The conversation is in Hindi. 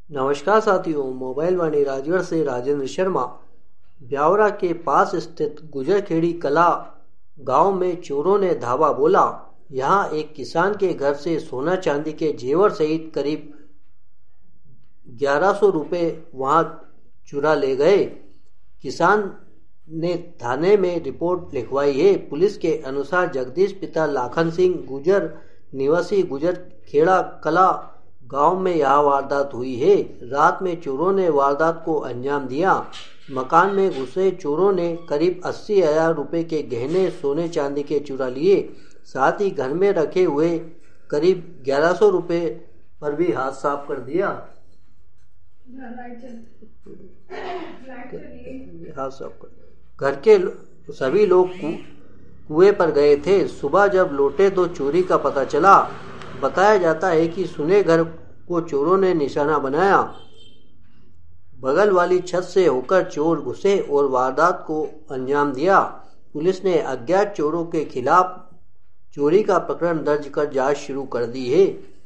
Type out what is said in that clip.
नमस्कार साथियों, मोबाइल वाणी राजगढ़ से राजेंद्र शर्मा। ब्यावरा के पास स्थित गुजरखेड़ी कला गांव में चोरों ने धावा बोला। यहां एक किसान के घर से सोना चांदी के जेवर सहित करीब 1100 रुपए वहां चुरा ले गए। किसान ने थाने में रिपोर्ट लिखवाई है। पुलिस के अनुसार जगदीश पिता लाखन सिंह गुजर निवासी गुजरखेड़ा कला गांव में यह वारदात हुई है। रात में चोरों ने वारदात को अंजाम दिया। मकान में घुसे चोरों ने करीब 80,000 रुपए के गहने सोने चांदी के चुरा लिए। साथ ही घर में रखे हुए करीब 1100 रुपए पर भी हाथ साफ कर दिया। हाथ साफ कर घर के सभी लोग कुएं पर गए थे। सुबह जब लौटे तो चोरी का पता चला। बताया जाता है कि सुने घर को चोरों ने निशाना बनाया। बगल वाली छत से होकर चोर घुसे और वारदात को अंजाम दिया। पुलिस ने अज्ञात चोरों के खिलाफ चोरी का प्रकरण दर्ज कर जांच शुरू कर दी है।